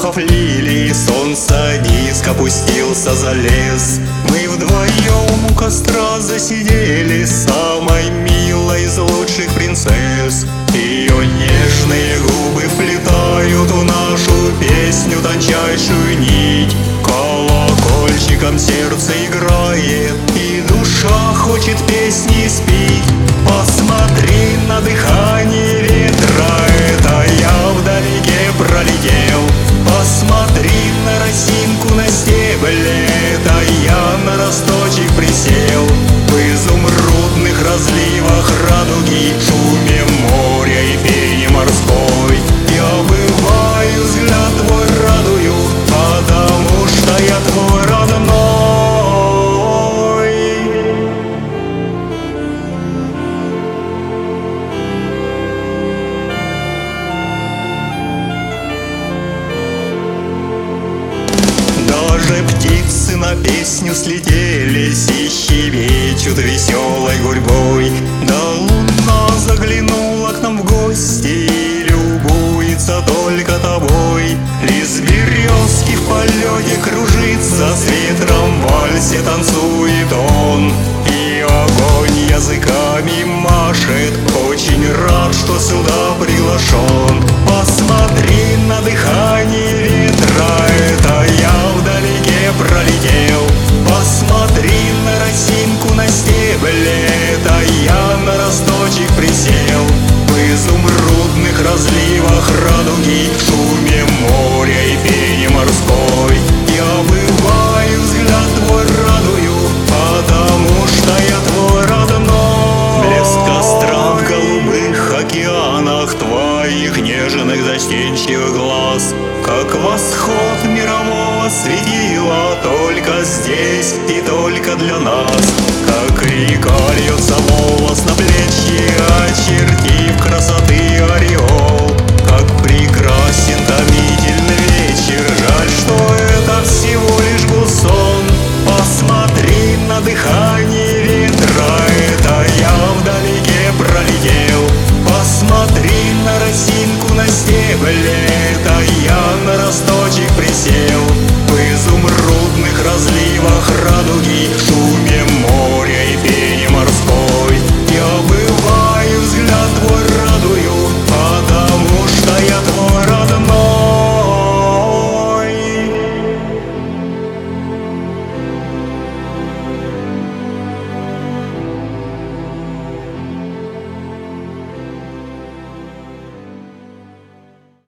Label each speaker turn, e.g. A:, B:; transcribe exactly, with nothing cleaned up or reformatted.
A: запахов лилий. Солнце низко опустился за лес. Мы вдвоем у костра засидели, самой милой из лучших принцесс. Ее нежные губы вплетают в нашу песню тончайшую нить. Колокольчиком сердце играет, и душа хочет песни спеть. Посмотри на дыхание ветра, это я вдалеке пролетел. Посмотри на росинку на стебле, это я на росточек присел. В изумрудных разливах радуги, шуме моря и пене морской я бываю, взгляд твой радую, потому что я твой родной. Даже птицы на песню слетелись и щебечут веселой гурьбой. Да луна заглянула к нам в гости и любуется только тобой. Лист березки в полете кружится, с ветром в вальсе танцует он. И огонь языками машет, очень рад, что сюда приглашен. Посмотри на дыхание ветра, это я вдалеке пролетел. Посмотри на росинку на стебле, это я на росточек присел. В изумрудных разливах радуги, в шуме моря и пене морской я бываю, взгляд твой радую, потому что я твой родной. Блеск костра в голубых океанах твоих нежных застенчивых глаз, как восход мирового светила, только здесь и только для нас. Как река льется волос на плечи, очертив красоты ореол, как прекрасен томит